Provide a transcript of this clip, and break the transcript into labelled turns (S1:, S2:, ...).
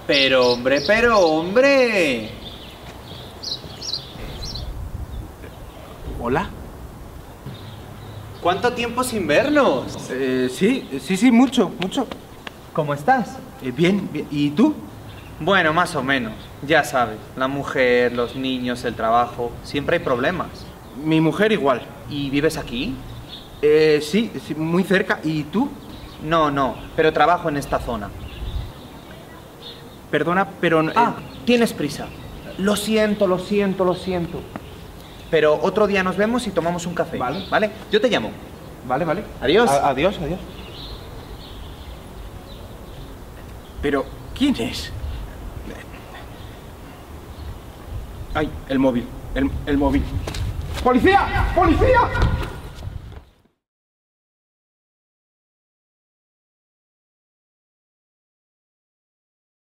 S1: Pero hombre.
S2: ¿Hola?
S1: ¿Cuánto tiempo sin vernos?
S2: Sí, mucho.
S1: ¿Cómo estás?
S2: Bien. ¿Y tú?
S1: Bueno, más o menos. Ya sabes, la mujer, los niños, el trabajo, siempre hay problemas.
S2: Mi mujer igual.
S1: ¿Y vives aquí?
S2: Sí, muy cerca. ¿Y tú?
S1: No, pero trabajo en esta zona.
S2: Perdona, pero...
S1: Tienes prisa. Lo siento. Pero otro día nos vemos y tomamos un café. ¿Vale? Yo te llamo.
S2: Vale.
S1: Adiós.
S2: Adiós. Pero, ¿quién es? Ay, el móvil. El móvil. ¡Policía!